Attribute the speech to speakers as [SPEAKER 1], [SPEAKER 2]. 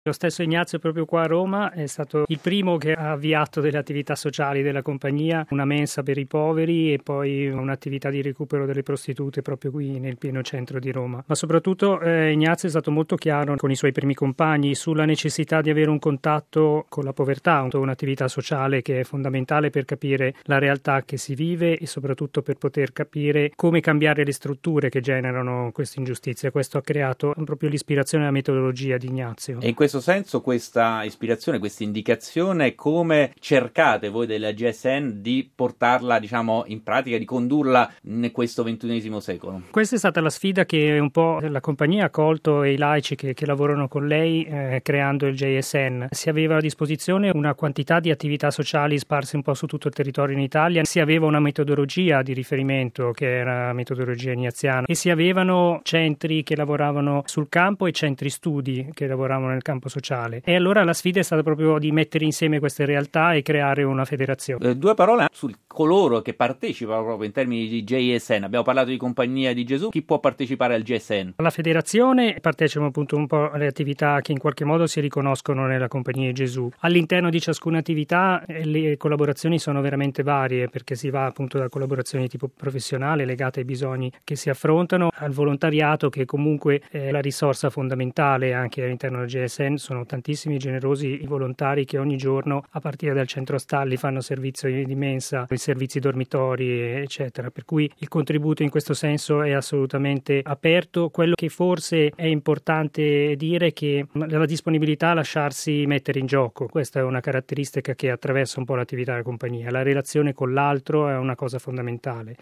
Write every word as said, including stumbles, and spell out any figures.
[SPEAKER 1] Lo stesso Ignazio proprio qua a Roma è stato il primo che ha avviato delle attività sociali della compagnia, una mensa per i poveri e poi un'attività di recupero delle prostitute proprio qui nel pieno centro di Roma. Ma soprattutto eh, Ignazio è stato molto chiaro con i suoi primi compagni sulla necessità di avere un contatto con la povertà, un'attività sociale che è fondamentale per capire la realtà che si vive e soprattutto per poter capire come cambiare le strutture che generano questa ingiustizia. Questo ha creato proprio l'ispirazione alla metodologia di Ignazio.
[SPEAKER 2] E in questo senso questa ispirazione, questa indicazione, come cercate voi della G S N di portarla, diciamo, in pratica, di condurla in questo ventunesimo secolo?
[SPEAKER 1] Questa è stata la sfida che un po' la compagnia ha colto e i laici che, che lavorano con lei eh, creando il J S N. Si aveva a disposizione una quantità di attività sociali sparse un po' su tutto il territorio in Italia, si aveva una metodologia di riferimento che era la metodologia ignaziana e si avevano centri che lavoravano sul campo e centri studi che lavoravano nel campo sociale. E allora la sfida è stata proprio di mettere insieme queste realtà e creare una federazione.
[SPEAKER 2] Eh, due parole su coloro che partecipano proprio in termini di J S N. Abbiamo parlato di Compagnia di Gesù. Chi può partecipare al J S N?
[SPEAKER 1] La federazione partecipano appunto un po' alle attività che in qualche modo si riconoscono nella Compagnia di Gesù. All'interno di ciascuna attività eh, le collaborazioni sono veramente varie, perché si va appunto da collaborazioni tipo professionale legate ai bisogni che si affrontano al volontariato, che comunque è la risorsa fondamentale anche all'interno del J S N. Sono tantissimi generosi i volontari che ogni giorno a partire dal centro stalli fanno servizio di mensa, i servizi dormitori eccetera, per cui il contributo in questo senso è assolutamente aperto. Quello che forse è importante dire è che la disponibilità a lasciarsi mettere in gioco, questa è una caratteristica che attraversa un po' l'attività della compagnia. La relazione con l'altro è una cosa fondamentale.